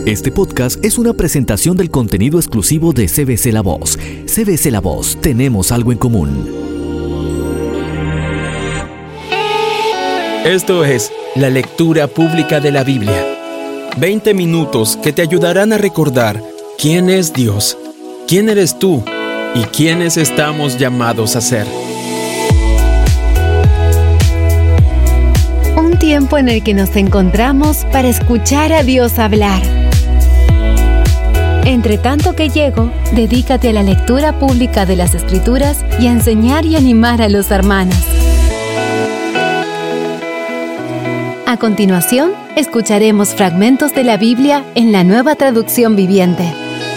Este podcast es una presentación del contenido exclusivo de CBC La Voz. CBC La Voz, tenemos algo en común. Esto es la lectura pública de la Biblia. 20 minutos que te ayudarán a recordar quién es Dios, quién eres tú y quiénes estamos llamados a ser. Un tiempo en el que nos encontramos para escuchar a Dios hablar. Entre tanto que llego, dedícate a la lectura pública de las Escrituras y a enseñar y animar a los hermanos. A continuación, escucharemos fragmentos de la Biblia en la Nueva Traducción Viviente.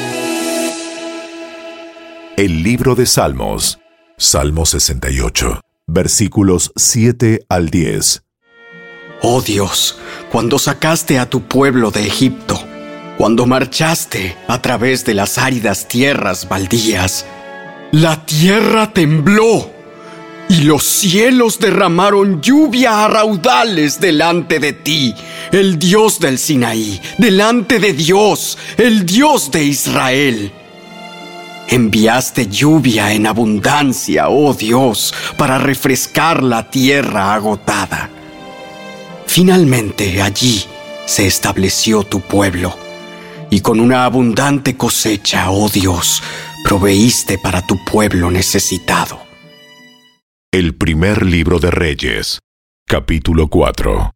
El libro de Salmos, Salmo 68, versículos 7 al 10. Oh Dios, cuando sacaste a tu pueblo de Egipto, cuando marchaste a través de las áridas tierras baldías, la tierra tembló y los cielos derramaron lluvia a raudales delante de ti, el Dios del Sinaí, delante de Dios, el Dios de Israel. Enviaste lluvia en abundancia, oh Dios, para refrescar la tierra agotada. Finalmente allí se estableció tu pueblo, y con una abundante cosecha, oh Dios, proveíste para tu pueblo necesitado. El primer libro de Reyes, capítulo 4.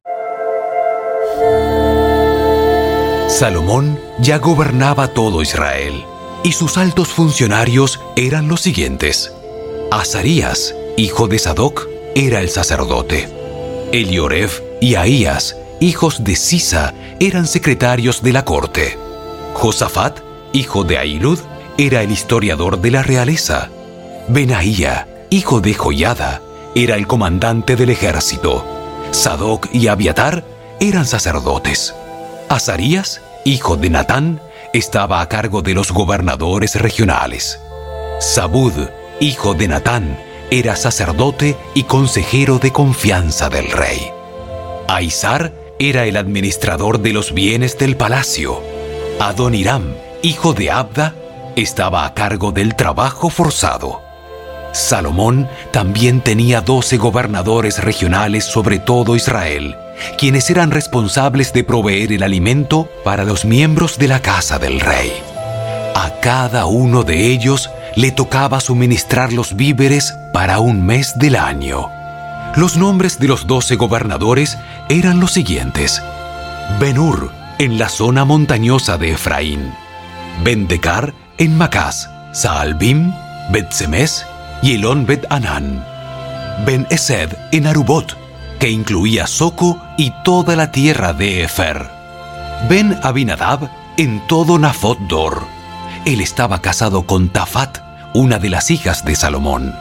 Salomón ya gobernaba todo Israel, y sus altos funcionarios eran los siguientes. Azarías, hijo de Sadoc, era el sacerdote. Elioref y Ahías, hijos de Sisa, eran secretarios de la corte. Josafat, hijo de Ahilud, era el historiador de la realeza. Benaía, hijo de Joiada, era el comandante del ejército. Sadoc y Abiatar eran sacerdotes. Azarías, hijo de Natán, estaba a cargo de los gobernadores regionales. Zabud, hijo de Natán, era sacerdote y consejero de confianza del rey. Aizar era el administrador de los bienes del palacio. Adoniram, hijo de Abda, estaba a cargo del trabajo forzado. Salomón también tenía 12 gobernadores regionales sobre todo Israel, quienes eran responsables de proveer el alimento para los miembros de la casa del rey. A cada uno de ellos le tocaba suministrar los víveres para un mes del año. Los nombres de los 12 gobernadores eran los siguientes: Ben-Hur, en la zona montañosa de Efraín; Ben-Decar, en Macás; Saalbim, Bet-Semes y Elón-Bet-Anán; Ben-Esed, en Arubot, que incluía Soco y toda la tierra de Efer; Ben-Abinadab, en todo Nafot Dor. Él estaba casado con Tafat, una de las hijas de Salomón.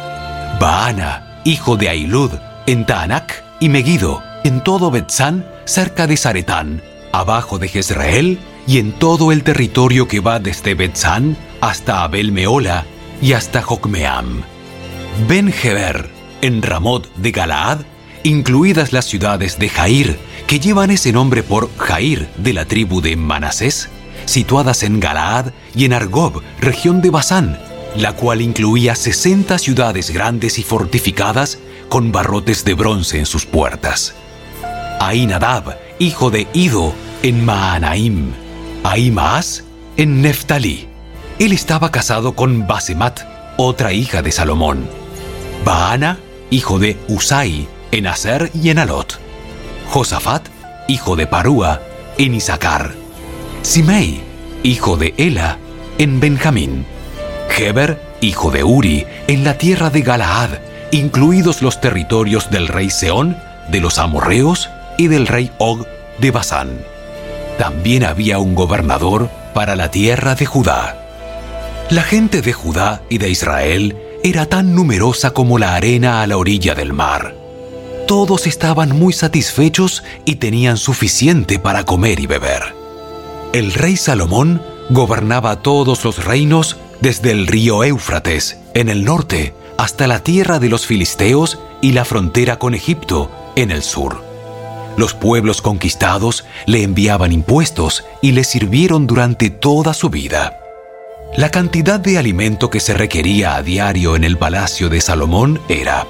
Baana, hijo de Ahilud, en Taanac y Megido, en todo Betzán, cerca de Zaretán, abajo de Jezreel, y en todo el territorio que va desde Betzán hasta Abel Meola y hasta Jocmeam. Ben-Geber, en Ramot de Galaad, incluidas las ciudades de Jair, que llevan ese nombre por Jair de la tribu de Manasés, situadas en Galaad, y en Argob, región de Basán, la cual incluía 60 ciudades grandes y fortificadas con barrotes de bronce en sus puertas. Ahinadab, hijo de Ido, en Maanaim; Ahimaas, en Neftalí. Él estaba casado con Basemat, otra hija de Salomón. Baana, hijo de Usai, en Aser y en Alot. Josafat, hijo de Parúa, en Issacar. Simei, hijo de Ela, en Benjamín. Geber, hijo de Uri, en la tierra de Galaad, incluidos los territorios del rey Sehón, de los amorreos y del rey Og de Basán. También había un gobernador para la tierra de Judá. La gente de Judá y de Israel era tan numerosa como la arena a la orilla del mar. Todos estaban muy satisfechos y tenían suficiente para comer y beber. El rey Salomón gobernaba todos los reinos desde el río Éufrates, en el norte, hasta la tierra de los filisteos y la frontera con Egipto, en el sur. Los pueblos conquistados le enviaban impuestos y le sirvieron durante toda su vida. La cantidad de alimento que se requería a diario en el palacio de Salomón era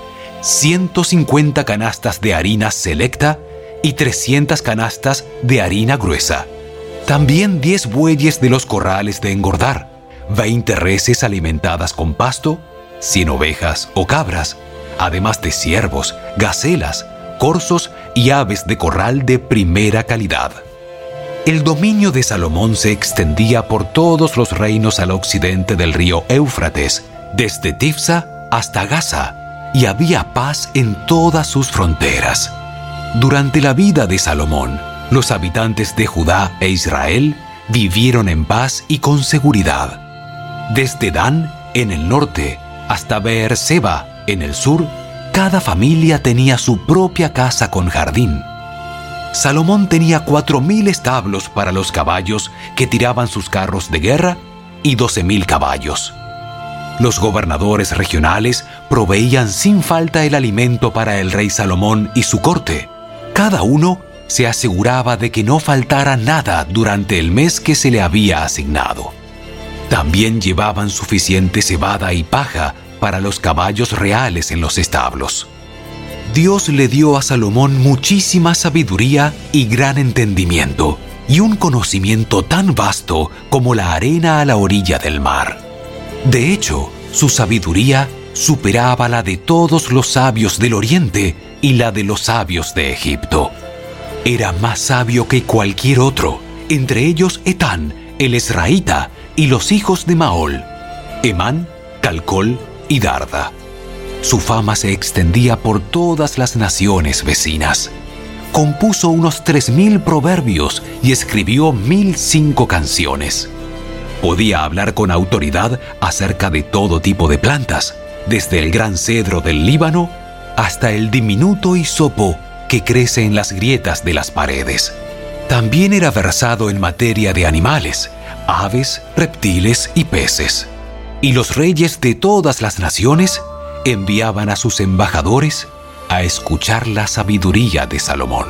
150 canastas de harina selecta y 300 canastas de harina gruesa. También 10 bueyes de los corrales de engordar, 20 reses alimentadas con pasto, 100 ovejas o cabras, además de ciervos, gacelas, corzos y aves de corral de primera calidad. El dominio de Salomón se extendía por todos los reinos al occidente del río Éufrates, desde Tifsa hasta Gaza, y había paz en todas sus fronteras. Durante la vida de Salomón, los habitantes de Judá e Israel vivieron en paz y con seguridad. Desde Dan, en el norte, hasta Beerseba, en el sur, cada familia tenía su propia casa con jardín. Salomón tenía 4,000 establos para los caballos que tiraban sus carros de guerra y 12,000 caballos. Los gobernadores regionales proveían sin falta el alimento para el rey Salomón y su corte. Cada uno se aseguraba de que no faltara nada durante el mes que se le había asignado. También llevaban suficiente cebada y paja para los caballos reales en los establos. Dios le dio a Salomón muchísima sabiduría y gran entendimiento, y un conocimiento tan vasto como la arena a la orilla del mar. De hecho, su sabiduría superaba la de todos los sabios del Oriente y la de los sabios de Egipto. Era más sabio que cualquier otro, entre ellos Etán, el Esraíta, y los hijos de Maol, Emán, Calcol y Darda. Su fama se extendía por todas las naciones vecinas. Compuso unos 3,000 proverbios y escribió 1,005 canciones. Podía hablar con autoridad acerca de todo tipo de plantas, desde el gran cedro del Líbano hasta el diminuto hisopo que crece en las grietas de las paredes. También era versado en materia de animales, aves, reptiles y peces. Y los reyes de todas las naciones enviaban a sus embajadores a escuchar la sabiduría de Salomón.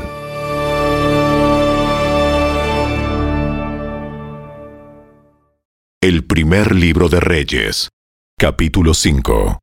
El primer libro de Reyes, capítulo 5.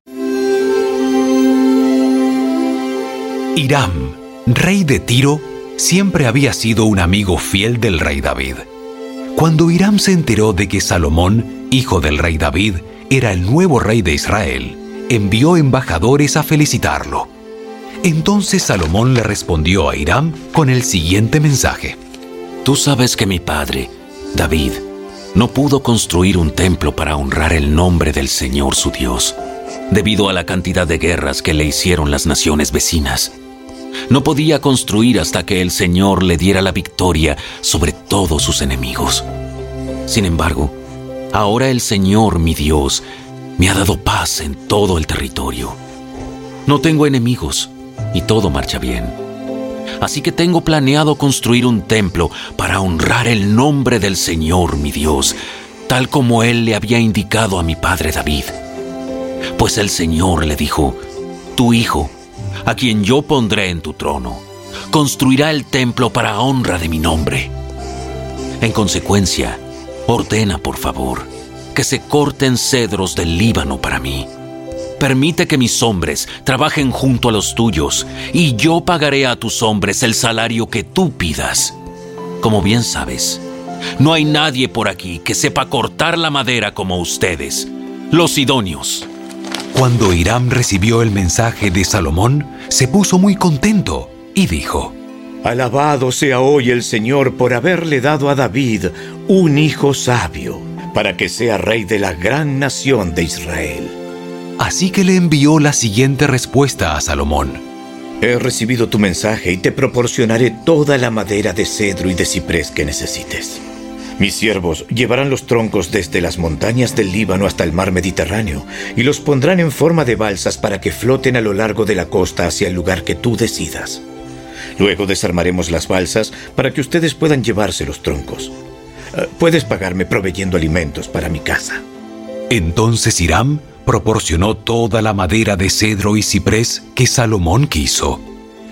Hiram, rey de Tiro, siempre había sido un amigo fiel del rey David. Cuando Hiram se enteró de que Salomón, hijo del rey David, era el nuevo rey de Israel, envió embajadores a felicitarlo. Entonces Salomón le respondió a Hiram con el siguiente mensaje: Tú sabes que mi padre, David, no pudo construir un templo para honrar el nombre del Señor su Dios, debido a la cantidad de guerras que le hicieron las naciones vecinas. No podía construir hasta que el Señor le diera la victoria sobre todos sus enemigos. Sin embargo, ahora el Señor, mi Dios, me ha dado paz en todo el territorio. No tengo enemigos y todo marcha bien. Así que tengo planeado construir un templo para honrar el nombre del Señor, mi Dios, tal como Él le había indicado a mi padre David. Pues el Señor le dijo: Tu hijo, a quien yo pondré en tu trono, construirá el templo para honra de mi nombre. En consecuencia, ordena, por favor, que se corten cedros del Líbano para mí. Permite que mis hombres trabajen junto a los tuyos, y yo pagaré a tus hombres el salario que tú pidas. Como bien sabes, no hay nadie por aquí que sepa cortar la madera como ustedes, los sidonios. Cuando Hiram recibió el mensaje de Salomón, se puso muy contento y dijo: Alabado sea hoy el Señor por haberle dado a David un hijo sabio, para que sea rey de la gran nación de Israel. Así que le envió la siguiente respuesta a Salomón: He recibido tu mensaje y te proporcionaré toda la madera de cedro y de ciprés que necesites. Mis siervos llevarán los troncos desde las montañas del Líbano hasta el mar Mediterráneo y los pondrán en forma de balsas para que floten a lo largo de la costa hacia el lugar que tú decidas. Luego desarmaremos las balsas para que ustedes puedan llevarse los troncos. Puedes pagarme proveyendo alimentos para mi casa. Entonces Hiram proporcionó toda la madera de cedro y ciprés que Salomón quiso.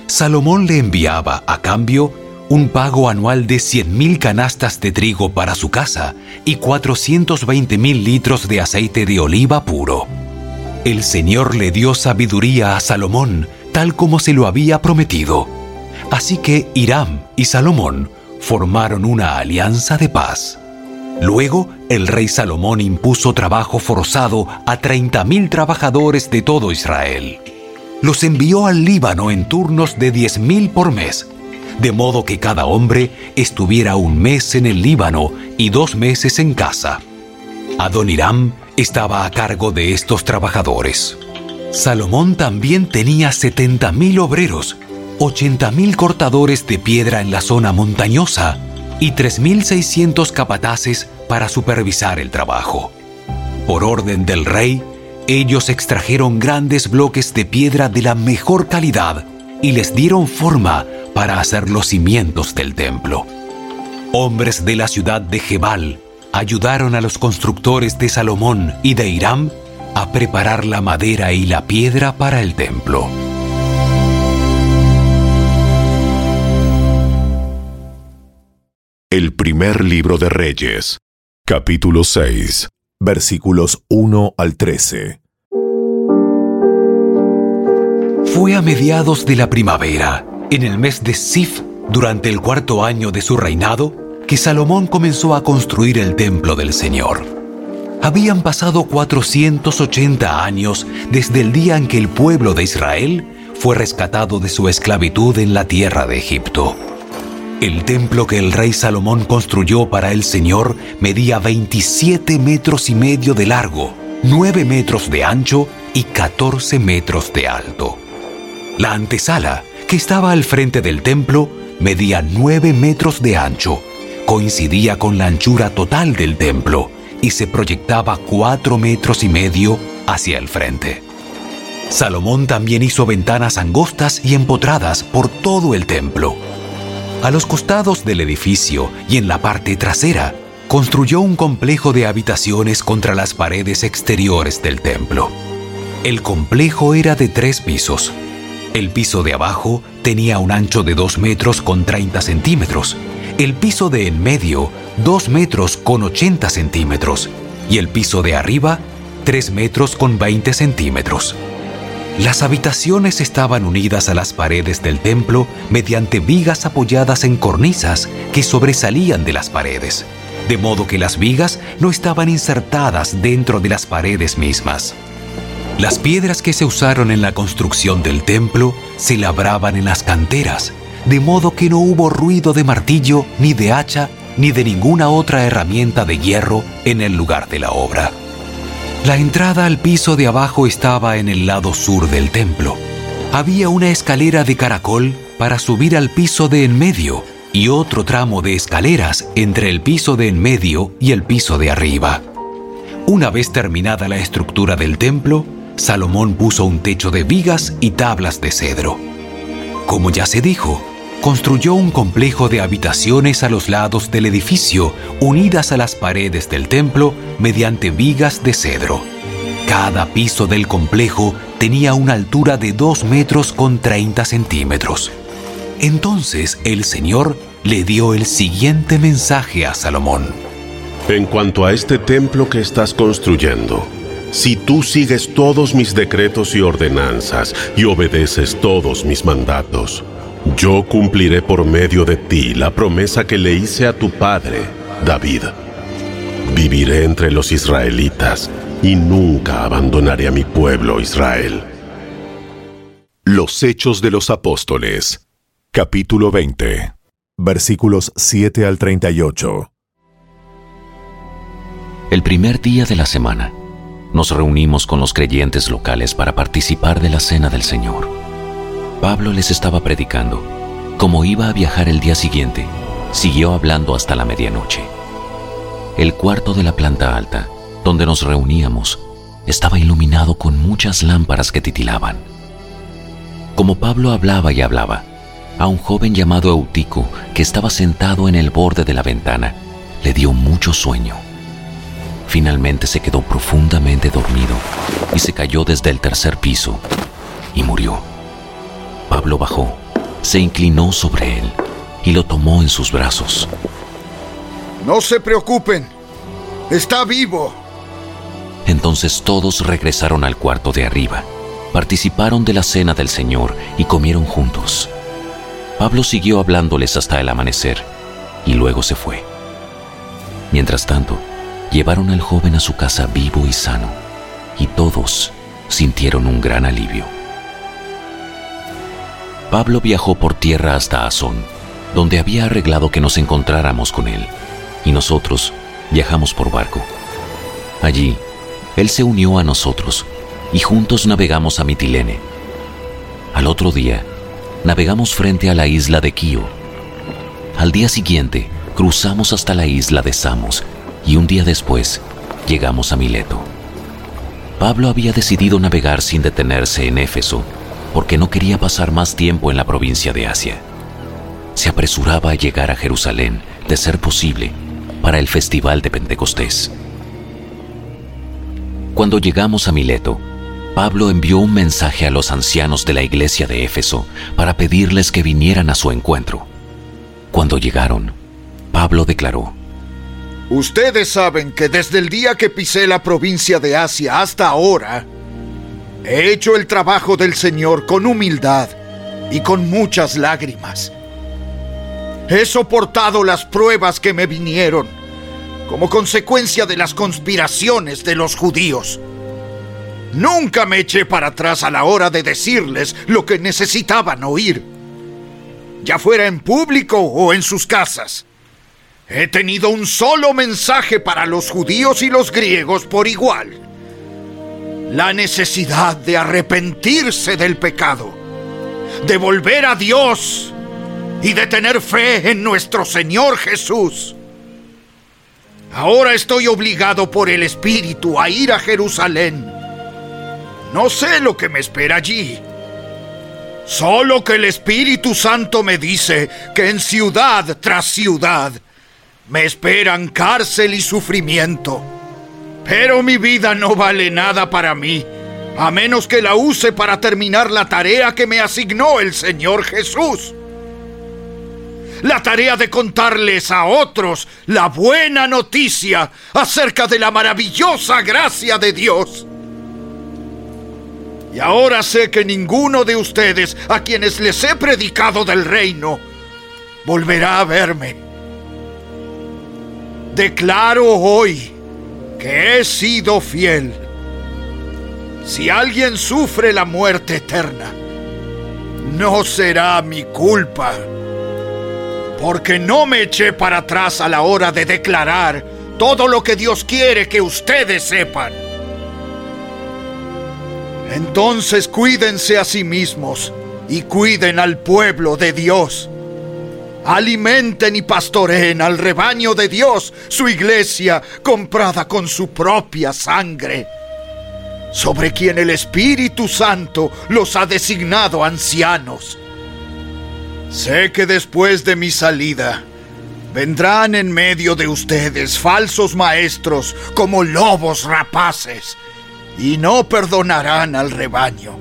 Salomón le enviaba, a cambio, un pago anual de 100,000 canastas de trigo para su casa y 420,000 litros de aceite de oliva puro. El Señor le dio sabiduría a Salomón, tal como se lo había prometido. Así que Hiram y Salomón formaron una alianza de paz. Luego, el rey Salomón impuso trabajo forzado a 30,000 trabajadores de todo Israel. Los envió al Líbano en turnos de 10,000 por mes, de modo que cada hombre estuviera un mes en el Líbano y 2 meses en casa. Adoniram estaba a cargo de estos trabajadores. Salomón también tenía 70,000 obreros, 80,000 cortadores de piedra en la zona montañosa y 3,600 capataces para supervisar el trabajo. Por orden del rey, ellos extrajeron grandes bloques de piedra de la mejor calidad y les dieron forma para hacer los cimientos del templo. Hombres de la ciudad de Gebal ayudaron a los constructores de Salomón y de Hiram a preparar la madera y la piedra para el templo. El primer libro de Reyes, capítulo 6, versículos 1 al 13. Fue a mediados de la primavera, en el mes de Sif, durante el 4º año de su reinado, que Salomón comenzó a construir el templo del Señor. Habían pasado 480 años desde el día en que el pueblo de Israel fue rescatado de su esclavitud en la tierra de Egipto. El templo que el rey Salomón construyó para el Señor medía 27 metros y medio de largo, 9 metros de ancho y 14 metros de alto. La antesala, que estaba al frente del templo, medía 9 metros de ancho, coincidía con la anchura total del templo y se proyectaba 4 metros y medio hacia el frente. Salomón también hizo ventanas angostas y empotradas por todo el templo. A los costados del edificio y en la parte trasera, construyó un complejo de habitaciones contra las paredes exteriores del templo. El complejo era de 3 pisos. El piso de abajo tenía un ancho de 2 metros con 30 centímetros, el piso de en medio 2 metros con 80 centímetros y el piso de arriba 3 metros con 20 centímetros. Las habitaciones estaban unidas a las paredes del templo mediante vigas apoyadas en cornisas que sobresalían de las paredes, de modo que las vigas no estaban insertadas dentro de las paredes mismas. Las piedras que se usaron en la construcción del templo se labraban en las canteras, de modo que no hubo ruido de martillo, ni de hacha, ni de ninguna otra herramienta de hierro en el lugar de la obra. La entrada al piso de abajo estaba en el lado sur del templo. Había una escalera de caracol para subir al piso de en medio y otro tramo de escaleras entre el piso de en medio y el piso de arriba. Una vez terminada la estructura del templo, Salomón puso un techo de vigas y tablas de cedro. Como ya se dijo, construyó un complejo de habitaciones a los lados del edificio, unidas a las paredes del templo mediante vigas de cedro. Cada piso del complejo tenía una altura de 2 metros con 30 centímetros. Entonces el Señor le dio el siguiente mensaje a Salomón. En cuanto a este templo que estás construyendo, si tú sigues todos mis decretos y ordenanzas y obedeces todos mis mandatos, yo cumpliré por medio de ti la promesa que le hice a tu padre, David. Viviré entre los israelitas y nunca abandonaré a mi pueblo Israel. Los Hechos de los Apóstoles, capítulo 20, versículos 7 al 38. El primer día de la semana, nos reunimos con los creyentes locales para participar de la Cena del Señor. Pablo les estaba predicando. Como iba a viajar el día siguiente, siguió hablando hasta la medianoche. El cuarto de la planta alta, donde nos reuníamos, estaba iluminado con muchas lámparas que titilaban. Como Pablo hablaba y hablaba, a un joven llamado Eutico, que estaba sentado en el borde de la ventana, le dio mucho sueño. Finalmente se quedó profundamente dormido y se cayó desde el 3er piso y murió. Pablo bajó se inclinó sobre él y lo tomó en sus brazos. No se preocupen, está vivo. Entonces todos regresaron al cuarto de arriba, participaron de la cena del Señor y comieron juntos. Pablo siguió hablándoles hasta el amanecer y luego se fue. Mientras tanto, llevaron al joven a su casa vivo y sano, y todos sintieron un gran alivio. Pablo viajó por tierra hasta Asón, donde había arreglado que nos encontráramos con él, y nosotros viajamos por barco. Allí, él se unió a nosotros, y juntos navegamos a Mitilene. Al otro día, navegamos frente a la isla de Quío. Al día siguiente, cruzamos hasta la isla de Samos, y un día después, llegamos a Mileto. Pablo había decidido navegar sin detenerse en Éfeso, porque no quería pasar más tiempo en la provincia de Asia. Se apresuraba a llegar a Jerusalén, de ser posible, para el festival de Pentecostés. Cuando llegamos a Mileto, Pablo envió un mensaje a los ancianos de la iglesia de Éfeso para pedirles que vinieran a su encuentro. Cuando llegaron, Pablo declaró: Ustedes saben que desde el día que pisé la provincia de Asia hasta ahora, he hecho el trabajo del Señor con humildad y con muchas lágrimas. He soportado las pruebas que me vinieron como consecuencia de las conspiraciones de los judíos. Nunca me eché para atrás a la hora de decirles lo que necesitaban oír, ya fuera en público o en sus casas. He tenido un solo mensaje para los judíos y los griegos por igual: la necesidad de arrepentirse del pecado, de volver a Dios y de tener fe en nuestro Señor Jesús. Ahora estoy obligado por el Espíritu a ir a Jerusalén. No sé lo que me espera allí. Solo que el Espíritu Santo me dice que en ciudad tras ciudad me esperan cárcel y sufrimiento. Pero mi vida no vale nada para mí, a menos que la use para terminar la tarea que me asignó el Señor Jesús. La tarea de contarles a otros la buena noticia acerca de la maravillosa gracia de Dios. Y ahora sé que ninguno de ustedes a quienes les he predicado del reino volverá a verme. Declaro hoy que he sido fiel. Si alguien sufre la muerte eterna, no será mi culpa, porque no me eché para atrás a la hora de declarar todo lo que Dios quiere que ustedes sepan. Entonces cuídense a sí mismos y cuiden al pueblo de Dios. Alimenten y pastoreen al rebaño de Dios, su iglesia comprada con su propia sangre, sobre quien el Espíritu Santo los ha designado ancianos. Sé que después de mi salida vendrán en medio de ustedes falsos maestros como lobos rapaces, y no perdonarán al rebaño.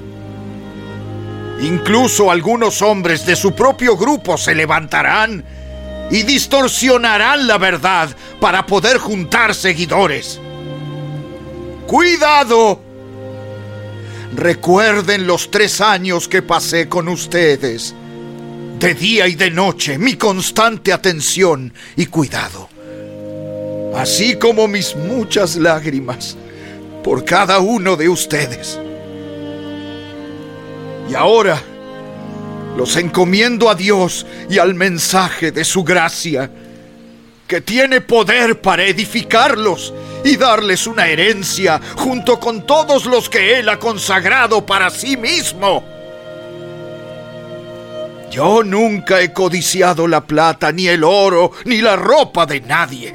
Incluso algunos hombres de su propio grupo se levantarán y distorsionarán la verdad para poder juntar seguidores. ¡Cuidado! Recuerden los 3 años que pasé con ustedes, de día y de noche, mi constante atención y cuidado, así como mis muchas lágrimas por cada uno de ustedes. Y ahora los encomiendo a Dios y al mensaje de su gracia, que tiene poder para edificarlos y darles una herencia junto con todos los que Él ha consagrado para sí mismo. Yo nunca he codiciado la plata, ni el oro, ni la ropa de nadie.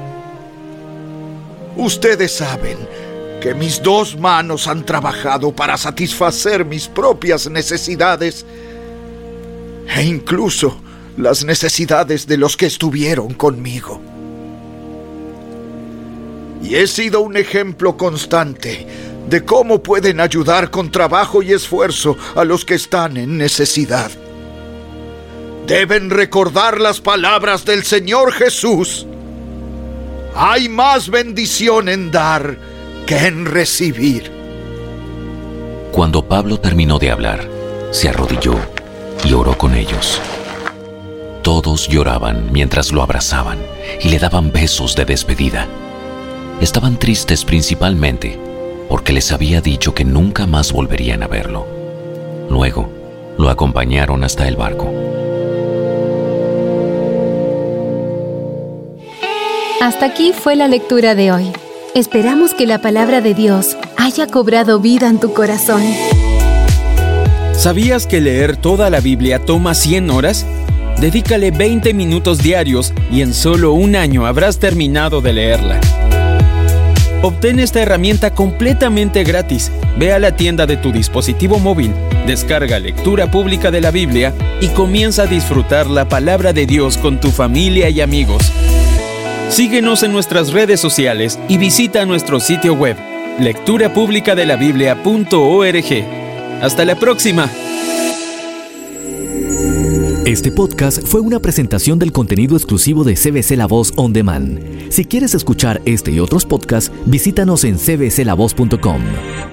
Ustedes saben que mis 2 manos han trabajado para satisfacer mis propias necesidades e incluso las necesidades de los que estuvieron conmigo. Y he sido un ejemplo constante de cómo pueden ayudar con trabajo y esfuerzo a los que están en necesidad. deben recordar las palabras del Señor Jesús. Hay más bendición en dar que en recibir. Cuando Pablo terminó de hablar, se arrodilló y oró con ellos. Todos lloraban mientras lo abrazaban y le daban besos de despedida. Estaban tristes principalmente porque les había dicho que nunca más volverían a verlo. Luego, lo acompañaron hasta el barco. Hasta aquí fue la lectura de hoy. Esperamos que la palabra de Dios haya cobrado vida en tu corazón. ¿Sabías que leer toda la Biblia toma 100 horas? Dedícale 20 minutos diarios y en solo un año habrás terminado de leerla. Obtén esta herramienta completamente gratis. Ve a la tienda de tu dispositivo móvil, descarga Lectura Pública de la Biblia y comienza a disfrutar la palabra de Dios con tu familia y amigos. Síguenos en nuestras redes sociales y visita nuestro sitio web, lecturapublicadelabiblia.org. ¡Hasta la próxima! Este podcast fue una presentación del contenido exclusivo de CBC La Voz On Demand. Si quieres escuchar este y otros podcasts, visítanos en cbclavoz.com.